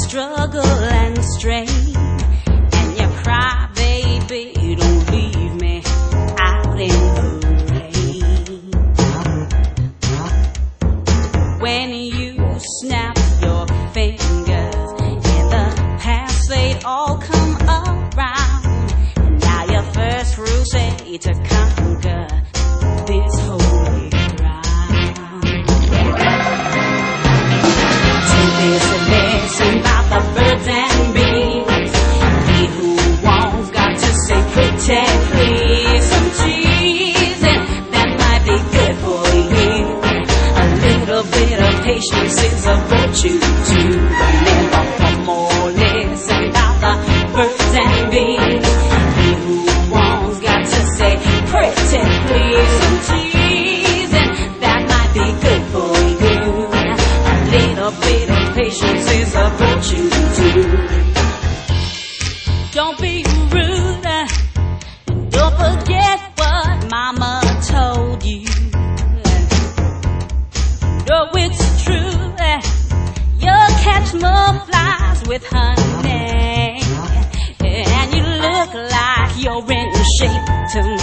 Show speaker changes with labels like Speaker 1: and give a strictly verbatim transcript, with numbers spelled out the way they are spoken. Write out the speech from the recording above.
Speaker 1: struggle and strain, and you cry, baby, don't leave me out in the rain. When you snap your fingers and the past they'd all come around, and now your first crusade to conquer this holy ground. Take this lesson about the birds and bees. He who wants got to say pretty please. Some cheese and that might be good for you. A little bit of patience is a virtue too. Remember one more lesson about the birds and bees. He who wants got to say pretty please. Some cheese and that might be good for you. A little bit of patience is a virtue too. Don't be rude, don't forget what mama told you. No, it's true, you'll catch more flies with honey, and you look like you're in shape to